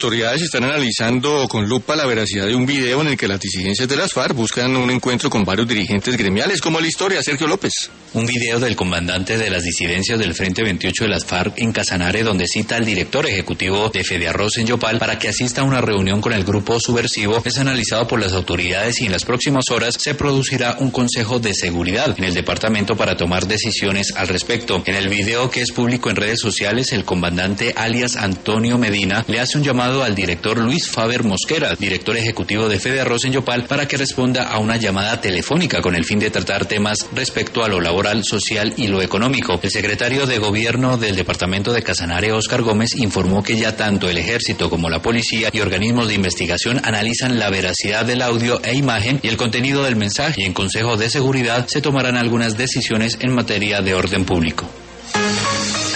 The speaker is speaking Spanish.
autoridades están analizando con lupa la veracidad de un video en el que las disidencias de las FARC buscan un encuentro con varios dirigentes gremiales. ¿Cómo la historia, Sergio López? Un video del comandante de las disidencias del Frente 28 de las FARC en Casanare, donde cita al director ejecutivo de Fedearroz en Yopal para que asista a una reunión con el grupo subversivo, es analizado por las autoridades y en las próximas horas se producirá un consejo de seguridad en el departamento para tomar decisiones al respecto. En el video, que es público en redes sociales, el comandante alias Antonio Medina le hace un llamado al director Luis Faber Mosquera, director ejecutivo de Fedearroz en Yopal, para que responda a una llamada telefónica con el fin de tratar temas respecto a lo laboral, social y lo económico. El secretario de Gobierno del departamento de Casanare, Óscar Gómez, informó que ya tanto el ejército como la policía y organismos de investigación analizan la veracidad del audio e imagen y el contenido del mensaje, y en Consejo de Seguridad se tomarán algunas decisiones en materia de orden público.